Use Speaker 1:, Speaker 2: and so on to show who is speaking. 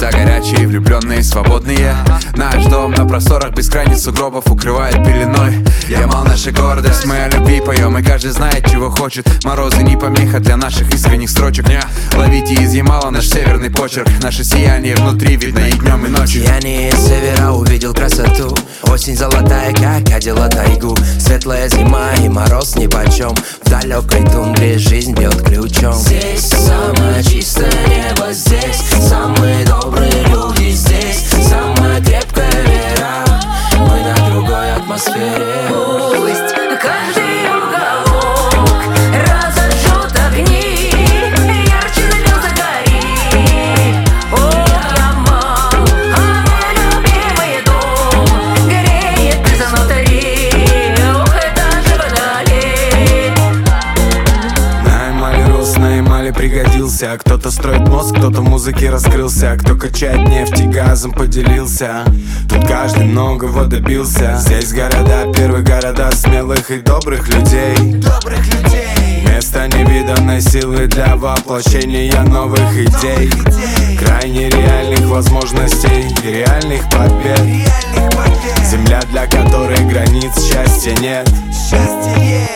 Speaker 1: Сердца горячие, влюбленные, свободные. Наш дом на просторах бескрайних сугробов укрывает пеленой. Ямал наша гордость, мы о любви поем, и каждый знает, чего хочет. Морозы не помеха для наших искренних строчек. Ловите из Ямала наш северный почерк. Наше сияние внутри видно и днем, и ночью.
Speaker 2: Сияние севера увидел красоту. Осень золотая, как одела тайгу. Светлая зима и мороз нипочем. В далекой тундре жизнь бьет ключом. Здесь самое чистое небо, здесь самые добрые люди, здесь самая крепкая вера. Мы на другой атмосфере.
Speaker 3: Пусть каждый уголок разожжет огни, ярче звезд горит. О, Ямал, а мой любимый дом греет внутри. Ох, это же водолей.
Speaker 4: На Ямале рос, на Ямале пригодился. Кто-то строит мост, кто-то в музыке раскрылся. Кто качает нефть и газом поделился. Тут каждый многого добился. Здесь города, первые города смелых и добрых людей. Место невиданной силы для воплощения новых идей. Крайне реальных возможностей и реальных побед. Земля, для которой границ счастья нет.